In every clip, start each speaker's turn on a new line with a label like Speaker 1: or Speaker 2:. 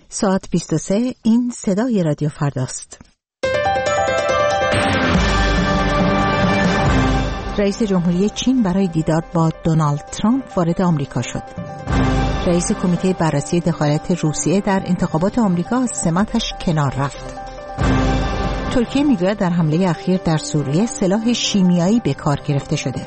Speaker 1: ساعت 23 این صدای رادیو فرداست. رئیس جمهوری چین برای دیدار با دونالد ترامپ وارد آمریکا شد. رئیس کمیته بررسی دخالت روسیه در انتخابات آمریکا از سمتش کنار رفت. ترکیه میگوید در حمله اخیر در سوریه سلاح شیمیایی به کار گرفته شده.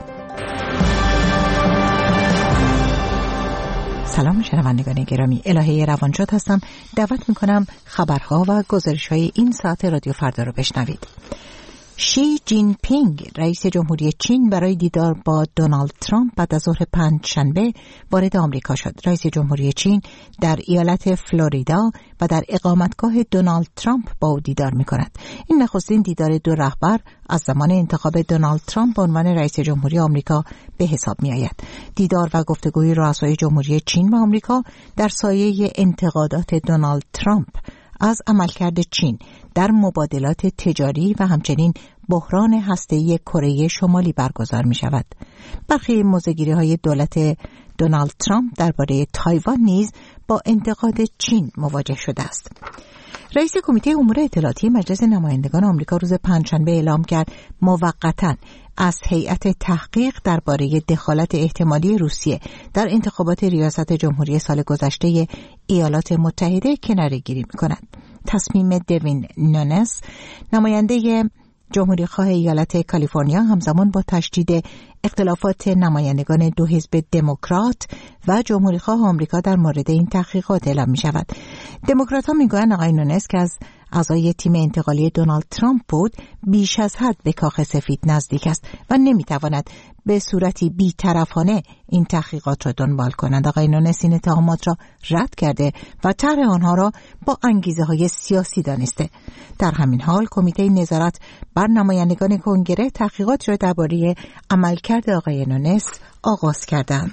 Speaker 1: سلام شنوندگان گرامی، الهه روانشاد هستم. دعوت میکنم خبرها و گزارش‌های این ساعت رادیو فردا رو بشنوید. شی جین پینگ رئیس جمهوری چین برای دیدار با دونالد ترامپ بعد از ظهر پنجشنبه وارد آمریکا شد. رئیس جمهوری چین در ایالت فلوریدا و در اقامتگاه دونالد ترامپ با او دیدار می‌کند. این نخستین دیدار دو رهبر از زمان انتخاب دونالد ترامپ به عنوان رئیس جمهوری آمریکا به حساب می‌آید. دیدار و گفتگوی رؤسای جمهوری چین و آمریکا در سایه انتقادات دونالد ترامپ از عملکرد چین در مبادلات تجاری و همچنین بحران هسته‌ای کره شمالی برگزار می شود. برخی موضع‌گیری‌های دولت دونالد ترامپ درباره تایوان نیز با انتقاد چین مواجه شده است. رئیس کمیته امور اطلاعاتی مجلس نمایندگان آمریکا روز پنجشنبه اعلام کرد موقتاً از هیئت تحقیق درباره دخالت احتمالی روسیه در انتخابات ریاست جمهوری سال گذشته ایالات متحده کناره‌گیری می‌کند. تصمیم دوین نونس، نماینده جمهوری خواه ایالت کالیفرنیا، همزمان با تشدید اختلافات نمایندگان دو حزب دموکرات و جمهوری خواه آمریکا در مورد این تحقیقات اعلام می شود. دموکرات ها می گویند آقای نونس که از اعضای تیم انتقالی دونالد ترامپ بود بیش از حد به کاخ سفید نزدیک است و نمی تواند به صورتی بی‌طرفانه این تحقیقات را دنبال کند. آقای نونس این اتهامات را رد کرده و طرح آنها را با انگیزه‌های سیاسی دانسته. در همین حال کمیته نظارت بر نمایندگان کنگره تحقیقات را درباره عملکرد آقای نونس آغاز کردند.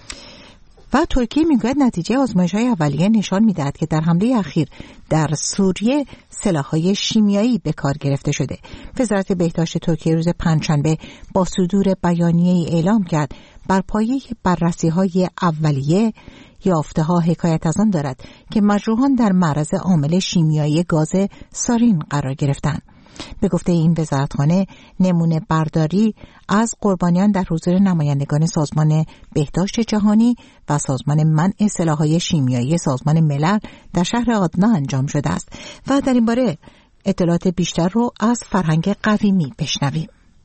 Speaker 1: و ترکیه میگوید نتیجه آزمایش‌های اولیه نشان می‌دهد که در حمله اخیر در سوریه سلاح‌های شیمیایی به کار گرفته شده. وزارت بهداشت ترکیه روز پنجشنبه با صدور بیانیه‌ای اعلام کرد بر پایه بررسی‌های اولیه یافته‌ها حکایت از آن دارد که مجروحان در معرض عامل شیمیایی گاز سارین قرار گرفتند. به گفته این وزارتخانه نمونه برداری از قربانیان در حضور نمایندگان سازمان بهداشت جهانی و سازمان منع سلاح‌های شیمیایی سازمان ملل در شهر آدنا انجام شده است و در این باره اطلاعات بیشتر رو از فرهنگ قویمی بشنویم.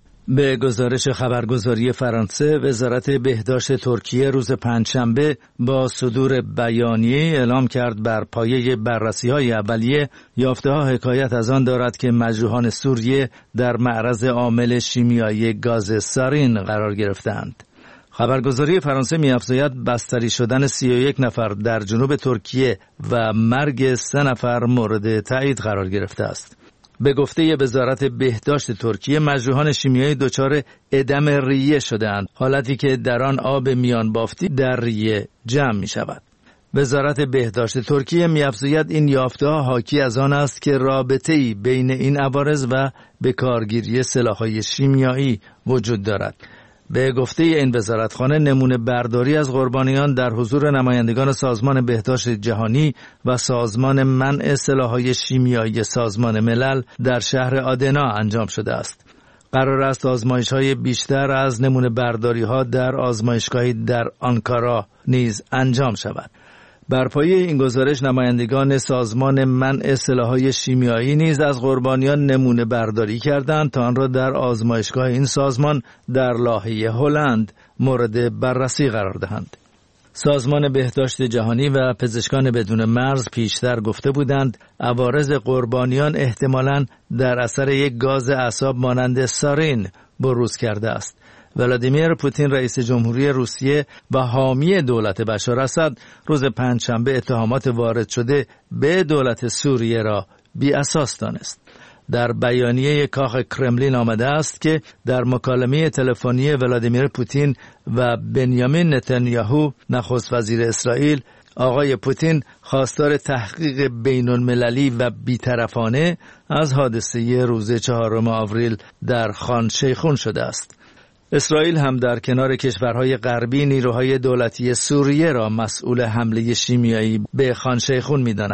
Speaker 2: به گزارش خبرگزاری فرانسه، وزارت بهداشت ترکیه روز پنجشنبه با صدور بیانیه اعلام کرد بر پایه بررسی‌های اولیه یافته‌ها حکایت از آن دارد که مجروحان سوریه در معرض عامل شیمیایی گاز سارین قرار گرفتند. خبرگزاری فرانسه می‌افزاید بستری شدن 31 نفر در جنوب ترکیه و مرگ 3 نفر مورد تایید قرار گرفته است. به گفته وزارت بهداشت ترکیه مجروحان شیمیایی دچار ادم ریه شده‌اند، حالتی که در آن آب میان بافتی در ریه جمع می شود. وزارت بهداشت ترکیه می‌افزاید این یافته‌ها حاکی از آن است که رابطه‌ای بین این عوارض و به کارگیری سلاح‌های شیمیایی وجود دارد. به گفته این وزارتخانه نمونه برداری از قربانیان در حضور نمایندگان سازمان بهداشت جهانی و سازمان منع سلاح‌های شیمیایی سازمان ملل در شهر آدنا انجام شده است. قرار است آزمایش‌های بیشتر از نمونه برداری‌ها در آزمایشگاهی در آنکارا نیز انجام شود. بر پایه این گزارش نمایندگان سازمان منع سلاح‌های شیمیایی نیز از قربانیان نمونه برداری کردند تا آن را در آزمایشگاه این سازمان در لاهه هلند مورد بررسی قرار دهند. سازمان بهداشت جهانی و پزشکان بدون مرز پیشتر گفته بودند عوارض قربانیان احتمالاً در اثر یک گاز اعصاب مانند سارین بروز کرده است. ولادیمیر پوتین رئیس جمهوری روسیه و حامی دولت بشار اسد روز پنجشنبه اتهامات وارد شده به دولت سوریه را بی اساس دانست. در بیانیه کاخ کرملین آمده است که در مکالمه تلفنی ولادیمیر پوتین و بنیامین نتانیاهو نخست وزیر اسرائیل، آقای پوتین خواستار تحقیق بین‌المللی و بی‌طرفانه از حادثه روز 4 آوریل در خان شیخون شده است. اسرائیل هم در کنار کشورهای غربی نیروهای دولتی سوریه را مسئول حمله شیمیایی به خان شیخون می‌داند.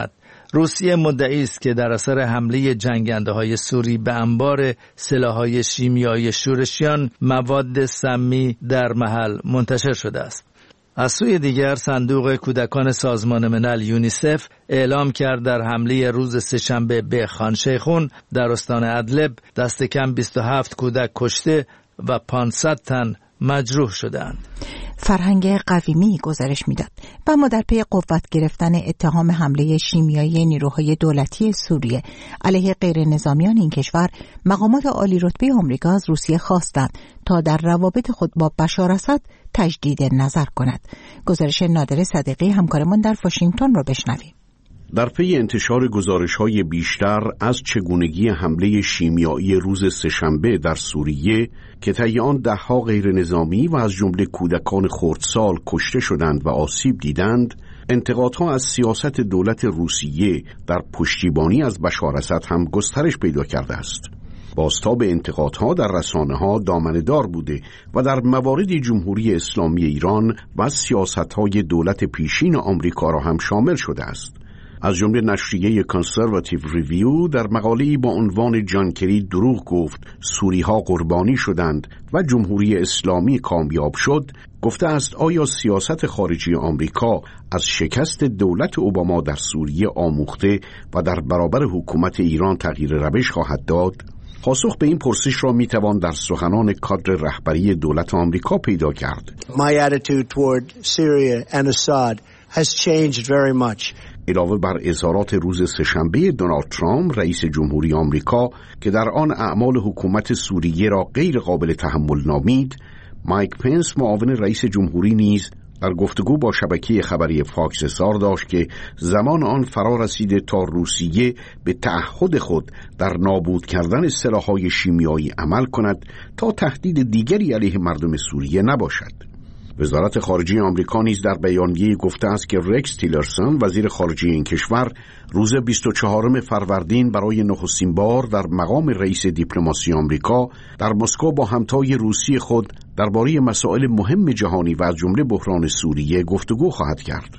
Speaker 2: روسیه مدعی است که در اثر حمله جنگنده‌های سوری به انبار سلاح‌های شیمیایی شورشیان مواد سمی در محل منتشر شده است. از سوی دیگر صندوق کودکان سازمان ملل یونیسف اعلام کرد در حمله روز سه‌شنبه به خان شیخون در استان ادلب دست کم 27 کودک کشته و 500 تن مجروح شدند.
Speaker 1: فرهنگ قویمی گزارش میداد و اما در پی قوت گرفتن اتهام حمله شیمیایی نیروهای دولتی سوریه علیه غیر نظامیان این کشور، مقامات عالی رتبه آمریکا از روسیه خواستند تا در روابط خود با بشار اسد تجدید نظر کند. گزارش نادر صدیقی همکارمان در واشنگتن را بشنویم.
Speaker 3: در پی انتشار گزارش‌های بیشتر از چگونگی حمله شیمیایی روز سه‌شنبه در سوریه که طی آن ده‌ها غیر نظامی و از جمله کودکان خردسال کشته شدند و آسیب دیدند، انتقادها از سیاست دولت روسیه در پشتیبانی از بشار اسد هم گسترش پیدا کرده است. بازتاب انتقادها در رسانه‌ها دامنه‌دار بوده و در مواردی جمهوری اسلامی ایران و سیاست‌های دولت پیشین آمریکا را هم شامل شده است. از جمله نشریه کانسرواتیو ریویو در مقاله‌ای با عنوان جان کری دروغ گفت سوری‌ها قربانی شدند و جمهوری اسلامی کامیاب شد، گفته است آیا سیاست خارجی آمریکا از شکست دولت اوباما در سوریه آموخته و در برابر حکومت ایران تغییر روش خواهد داد؟ پاسخ به این پرسش را میتوان در سخنان کادر رهبری دولت آمریکا پیدا کرد.
Speaker 4: My attitude toward Syria and Assad has changed very much.
Speaker 3: علاوه بر اظهارات روز سه‌شنبه دونالد ترامپ رئیس جمهوری آمریکا که در آن اعمال حکومت سوریه را غیر قابل تحمل نامید، مایک پنس معاون رئیس جمهوری نیز در گفتگو با شبکه خبری فاکس اظهار داشت که زمان آن فرا رسیده تا روسیه به تعهد خود در نابود کردن سلاح‌های شیمیایی عمل کند تا تهدید دیگری علیه مردم سوریه نباشد. وزارت خارجه آمریکا نیز در بیانیه‌ای گفته است که رکس تیلرسون وزیر خارجه این کشور روز 24 فروردین برای نخستین بار در مقام رئیس دیپلماسی آمریکا در مسکو با همتای روسی خود درباره مسائل مهم جهانی و از جمله بحران سوریه گفتگو خواهد کرد.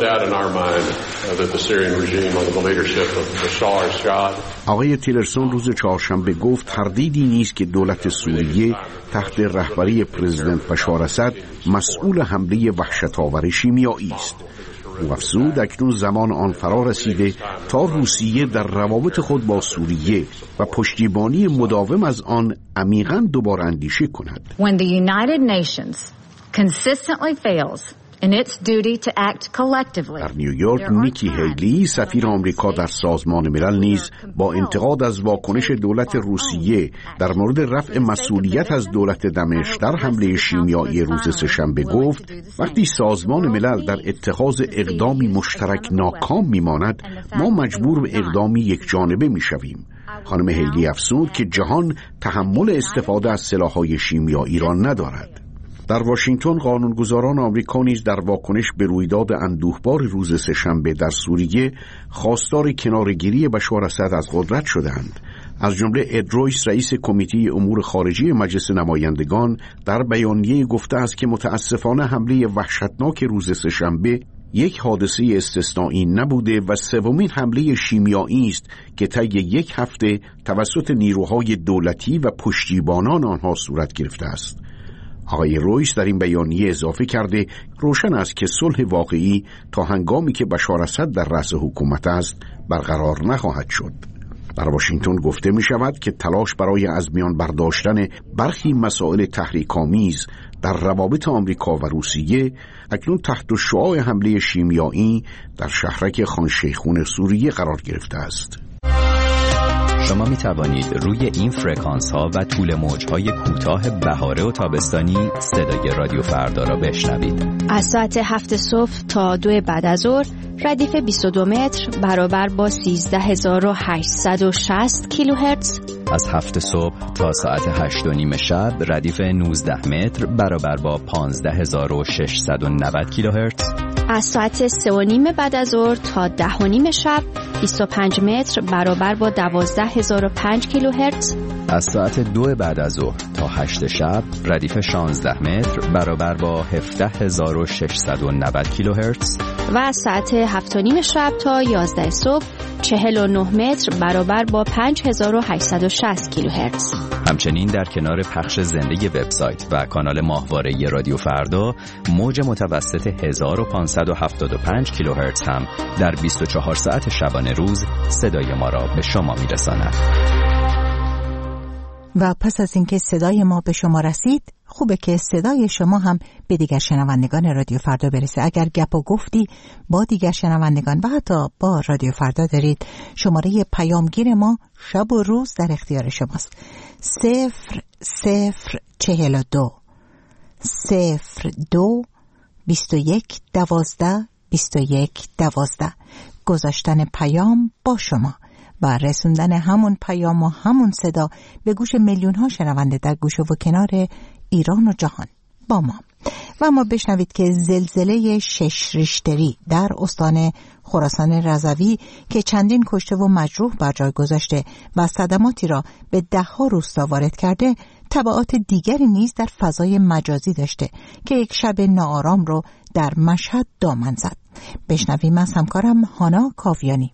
Speaker 3: آقای تیلرسون روز چهارشنبه گفت تردیدی نیست که دولت سوریه تحت رهبری پرزیدنت بشار اسد مسئول حمله وحشت‌آور شیمیایی است. او افزود اکنون زمان آن فرا رسیده تا روسیه در روابط خود با سوریه و پشتیبانی مداوم از آن عمیقاً دوباره اندیشه کند.
Speaker 5: When the United Nations consistently fails in its duty to act collectively.
Speaker 3: در نیویورک نیکی هیلی سفیر آمریکا در سازمان ملل نیز با انتقاد از واکنش دولت روسیه در مورد رفع مسئولیت از دولت دمشق در حمله شیمیایی روز سه‌شنبه گفت وقتی سازمان ملل در اتخاذ اقدامی مشترک ناکام میماند ما مجبور به اقدامی یک جانبه میشویم. خانم هیلی افزود که جهان تحمل استفاده از سلاح‌های شیمیایی را ندارد. در واشنگتن قانونگذاران آمریکا نیز در واکنش به رویداد اندوهبار روز سه‌شنبه در سوریه خواستار کناره‌گیری بشار اسد از قدرت شدند. از جمله اد رویس رئیس کمیته امور خارجی مجلس نمایندگان در بیانیه گفته است که متاسفانه حمله وحشتناک روز سه‌شنبه یک حادثه استثنایی نبوده و سومین حمله شیمیایی است که طی یک هفته توسط نیروهای دولتی و پشتیبانان آنها صورت گرفته است. آقای رویس در این بیانیه اضافه کرده روشن است که صلح واقعی تا هنگامی که بشار اسد در رأس حکومت است برقرار نخواهد شد. در واشنگتن گفته می شود که تلاش برای از میان برداشتن برخی مسائل تحریک‌آمیز در روابط آمریکا و روسیه اکنون تحت شعاع حمله شیمیایی در شهرک خان شیخون سوریه قرار گرفته است.
Speaker 6: شما می توانید روی این فرکانس ها و طول موج های کوتاه بهاره و تابستانی صدای رادیو فردا را بشنوید.
Speaker 7: از ساعت 7 صبح تا 2 بعد از ظهر ردیف 22 متر برابر با 13860 کیلوهرتز.
Speaker 6: از 7 صبح تا ساعت 8:30 شب ردیف 19 متر برابر با 15690 کیلوهرتز.
Speaker 7: از ساعت 3:30 بعد از ظهر تا 10:30 شب 25 متر برابر با 12005 کیلوهرتز.
Speaker 6: از ساعت 2 بعد از ظهر تا 8 شب ردیف 16 متر برابر با 17690 کیلوهرتز.
Speaker 7: و از ساعت 7:30 شب تا 11 صبح 49 متر برابر با 5860 کیلوهرتز.
Speaker 6: همچنین در کنار پخش زنده وبسایت و کانال ماهواره رادیو فردا، موج متوسط 1575 کیلوهرتز هم در 24 ساعت شبانه روز صدای ما را به شما میرساند.
Speaker 1: و پس از اینکه صدای ما به شما رسید، خوبه که صدای شما هم به دیگر شنوندگان رادیو فردا برسه. اگر گپ و گفتی با دیگر شنوندگان و حتی با رادیو فردا دارید، شماره پیامگیر ما شب و روز در اختیار شماست. 0042 02 21 12 21 12. گذاشتن پیام با شما و رسوندن همون پیام و همون صدا به گوش میلیون ها شنونده در گوش و کنار ایران و جهان با ما. و ما بشنوید که زلزله 6 ریشتری در استان خراسان رضوی که چندین کشته و مجروح بر جای گذاشته و صدماتی را به 10 روستا وارد کرده، تبعات دیگری نیز در فضای مجازی داشته که یک شب ناآرام رو در مشهد دامن زد. بشنویم از همکارم هانا کاویانی.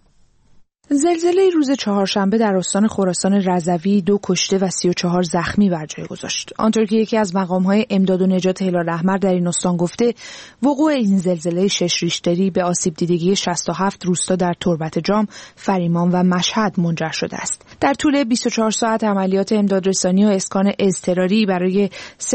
Speaker 8: زلزله روز چهارشنبه در استان خراسان رضوی 2 کشته و 34 زخمی بر جای گذاشت. آنطور که یکی از مقام‌های امداد و نجات هلال احمر در این استان گفته، وقوع این زلزله 6 ریشتری به آسیب دیدگی 67 روستا در تربت جام، فریمان و مشهد منجر شده است. در طول 24 ساعت عملیات امدادرسانی و اسکان اضطراری برای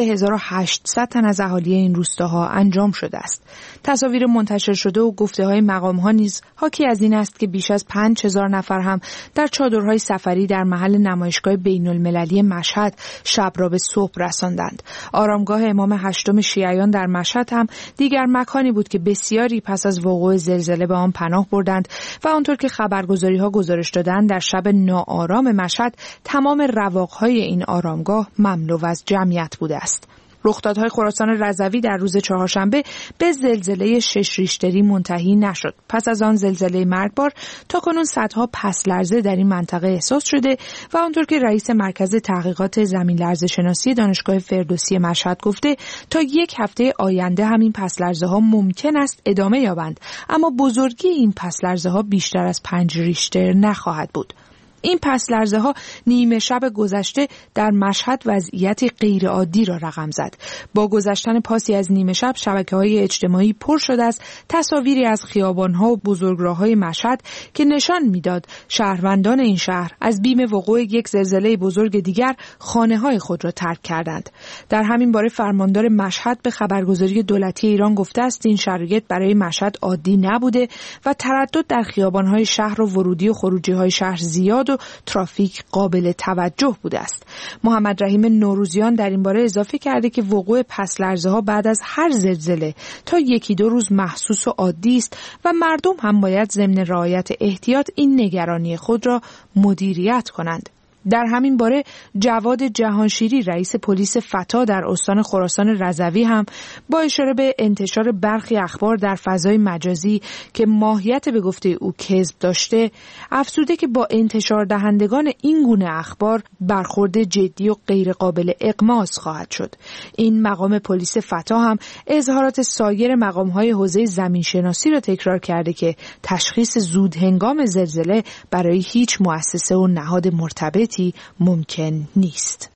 Speaker 8: 3800 تن از اهالی این روستاها انجام شده است. تصاویر منتشر شده و گفته‌های مقام‌ها نیز حاکی از این است که بیش از 5000 نفر هم در چادرهای سفری در محل نمایشگاه بین‌المللی مشهد شب را به صبح رساندند. آرامگاه امام هشتم شیعیان در مشهد هم دیگر مکانی بود که بسیاری پس از وقوع زلزله به آن پناه بردند و آنطور که خبرگزاری‌ها گزارش دادند، در شب ناآرام مشهد تمام رواق‌های این آرامگاه مملو از جمعیت بوده است. رخدادهای خراسان رضوی در روز چهارشنبه به زلزله 6 ریشتری منتهی نشد. پس از آن زلزله مرگبار تاکنون صدها پس لرزه در این منطقه احساس شده و آنطور که رئیس مرکز تحقیقات زمین لرزه شناسی دانشگاه فردوسی مشهد گفته، تا 1 هفته آینده همین پس لرزه ها ممکن است ادامه یابند، اما بزرگی این پس لرزه ها بیشتر از 5 ریشتر نخواهد بود. این پس لرزه ها نیمه شب گذشته در مشهد وضعیتی غیر عادی را رقم زد. با گذشتن پاسی از نیمه شب، شبکه‌های اجتماعی پر شده از تصاویری از خیابان‌ها و بزرگراه‌های مشهد که نشان می‌داد شهروندان این شهر از بیم وقوع یک زلزله بزرگ دیگر خانه‌های خود را ترک کردند. در همین باره فرماندار مشهد به خبرگزاری دولتی ایران گفته است این شرایط برای مشهد عادی نبوده و تردد در خیابان‌های شهر و ورودی و خروجی‌های شهر زیاد و ترافیک قابل توجه بوده است. محمد رحیم نوروزیان در این باره اضافه کرده که وقوع پس لرزه ها بعد از هر زلزله تا 1-2 روز محسوس و عادی است و مردم هم باید ضمن رعایت احتیاط این نگرانی خود را مدیریت کنند. در همین باره جواد جهانشیری رئیس پلیس فتا در استان خراسان رضوی هم با اشاره به انتشار برخی اخبار در فضای مجازی که ماهیت به گفته او کذب داشته، افزوده که با انتشار دهندگان این گونه اخبار برخورد جدی و غیر قابل اغماس خواهد شد. این مقام پلیس فتا هم اظهارات سایر مقام‌های حوزه زمینشناسی را تکرار کرده که تشخیص زود هنگام زلزله برای هیچ مؤسسه و نهاد مرتبط ممکن نیست.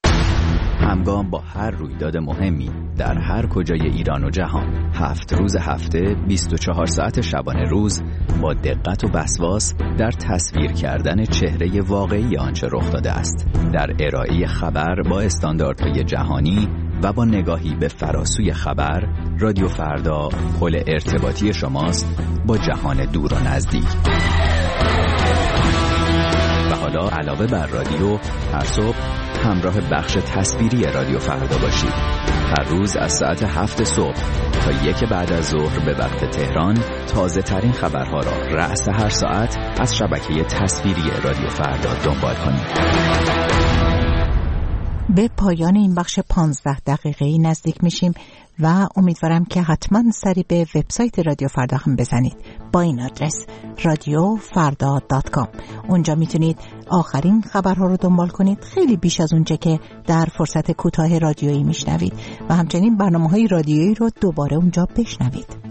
Speaker 6: همگام با هر رویداد مهمی در هر کجای ایران و جهان، 7 روز هفته 24 ساعت شبانه روز با دقت و وسواس در تصویر کردن چهره واقعی آنچه رخ داده است، در ارائه خبر با استانداردهای جهانی و با نگاهی به فراسوی خبر، رادیو فردا پل ارتباطی شماست با جهان دور و نزدیک. و حالا علاوه بر رادیو، هر صبح همراه بخش تصویری رادیو فردا باشید. هر روز از ساعت 7 صبح تا 1 بعد از ظهر به وقت تهران تازه ترین خبرها را رأس هر ساعت از شبکه تصویری رادیو فردا دنبال کنید.
Speaker 1: به پایان این بخش 15 دقیقه‌ای نزدیک میشیم و امیدوارم که حتما سری به وبسایت رادیو فردا هم بزنید با این آدرس radiofarda.com. اونجا میتونید آخرین خبرها رو دنبال کنید، خیلی بیش از اونچه که در فرصت کوتاه رادیویی میشنوید، و همچنین برنامه‌های رادیویی رو دوباره اونجا بشنوید.